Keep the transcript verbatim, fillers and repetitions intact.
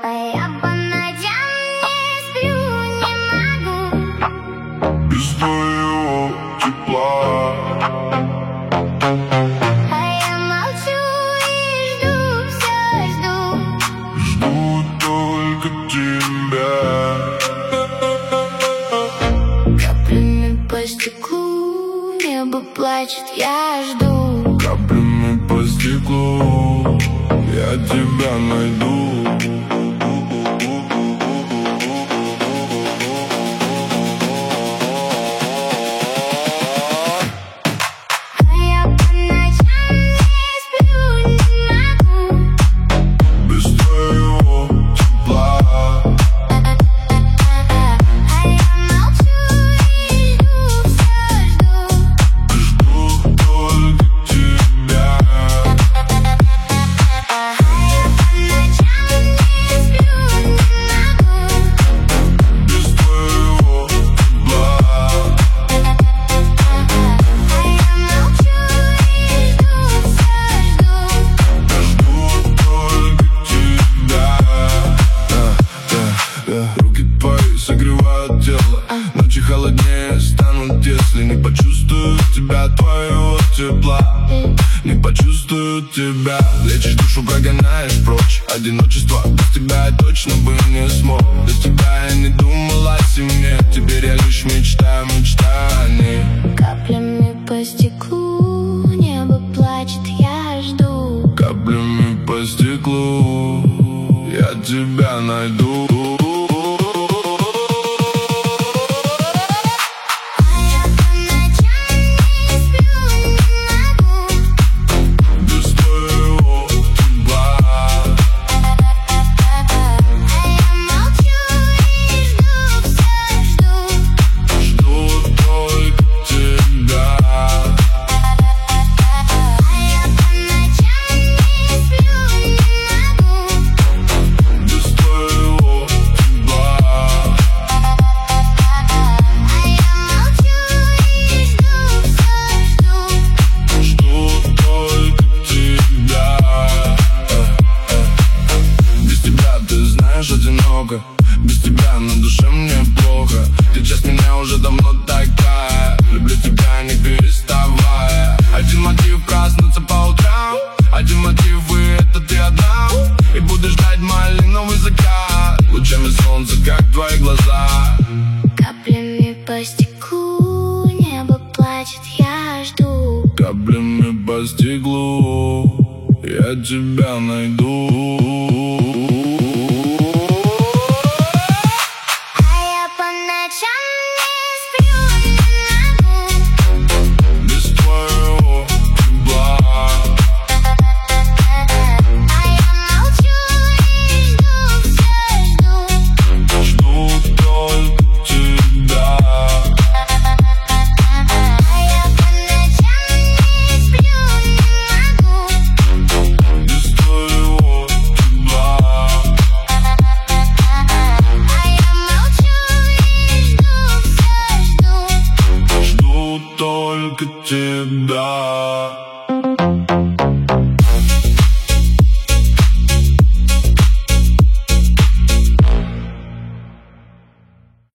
А я по ночам не сплю, не могу без твоего тепла. А я молчу и жду, все жду. Жду только тебя. Каплями по стеклу небо плачет, я жду. Каплями по стеклу я тебя найду. А я по ночам не сплю, не могу Без твоего тепла. А я молчу и жду, все жду. Жду только тебя. А я по ночам не сплю, не могу Без твоего тепла. А я молчу и жду, все жду. Жду только тебя. Да, да, да. Руки твои согревают тело. Ночи холоднее станут, если не почувствую тебя, твоего тепла. Не почувствую тебя. Лечишь душу, прогоняешь прочь одиночество. Без тебя я точно бы не смог. Без тебя я не думал о семье. Теперь я лишь мечтаю, мечтаю о ней. Каплями по стеклу небо плачет, я жду. Каплями по стеклу я тебя найду. А я по ночам не сплю, не могу Без твоего тепла. А я молчу и жду, все жду. Жду только тебя. А я по ночам не сплю, не могу Без твоего тепла. А я молчу и жду, все жду. Жду только тебя. Без тебя, ты знаешь, одиноко. Без тебя на душе мне плохо. Ты часть меня уже давно такая. Люблю тебя, не переставая. Один мотив — проснуться по утрам. Один мотив — и это ты одна. И буду ждать малиновый закат. Лучами солнца, как твои глаза. Каплями по стеклу небо плачет, я жду. Каплями по стеклу я тебя найду. А я по ночам не сплю, не могу Без твоего тепла. А я молчу и жду, все жду. Жду только тебя. А я по ночам не сплю, не могу Без твоего тепла. А я молчу и жду, все жду. Жду только тебя.